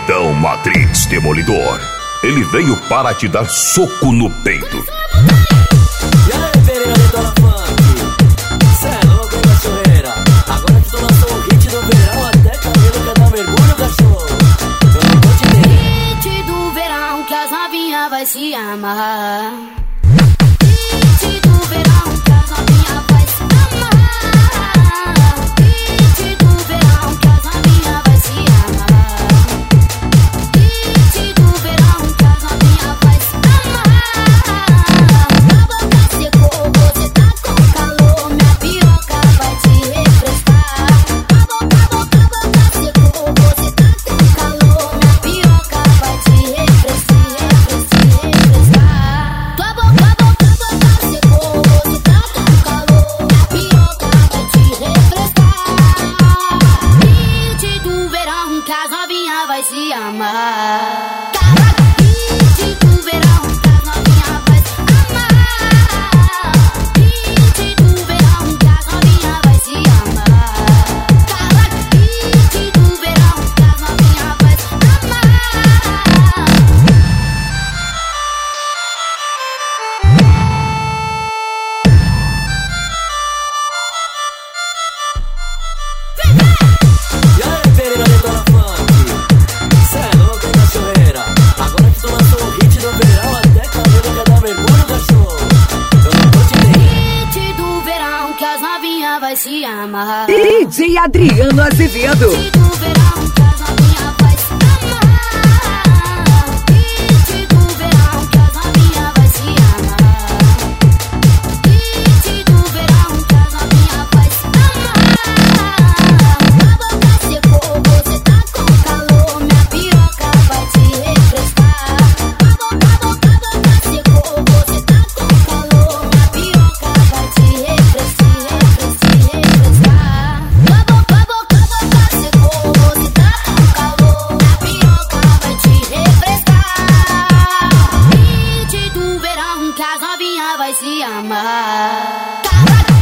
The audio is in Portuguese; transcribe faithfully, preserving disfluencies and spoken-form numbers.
Capitão Matrix Demolidor. Ele veio para te dar soco no peito. E aí, Pereira Detona Funk, cê é louco, hein, cachorreira? Agora que tu lançou o hit do verão, até cabelo quer dar mergulho, cachorro. Eu não vou te ter. Hit do verão que as novinhas vai se amarrar. Hit do verão que as novinhas vai se amarrar. Hit do verão que as novinhas vai se amarrar. Hit do verão que as novinhas vai se amarrar. A boca secou, você tá com calor, minha piroca vai te refrescar. A boca, a boca, a boca secou, você tá com calor, minha piroca vai te refrescar, refrescar, refrescar. Tua boca, a boca, a boca secou, você tá com calor, minha piroca vai te refrescar. Hit do verão que as novinhas vai se amar. Hit do verão que as novinhas vai se amar. Hit do verão que as novinhas vai se amar. Hit do verão que as novinhas vai se amar. E aí, Pereira Detona Funk, cê é louco, hein, cachorreira? Agora que tu lançou o hit do verão, até cabelo quer dar mergulho, cachorro. Eu não vou te ter. Hit do verão que as novinhas vai se amarrar. D J Adriano Azevedo. Hit do verão que as novinhas vai se amarrar. Hit do verão que as novinhas vai se amarrar. Hit do verão que as novinhas vai se amarrar. A boca secou, você tá com calor, minha piroca vai te refrescar. A boca, a boca, a boca secou, você tá com calor, minha piroca vai te refrescar, refrescar, refrescar. A boca, a boca, a boca secou, você tá com calor, minha piroca vai te refrescar. Hit do verão que as novinhas vai se amar.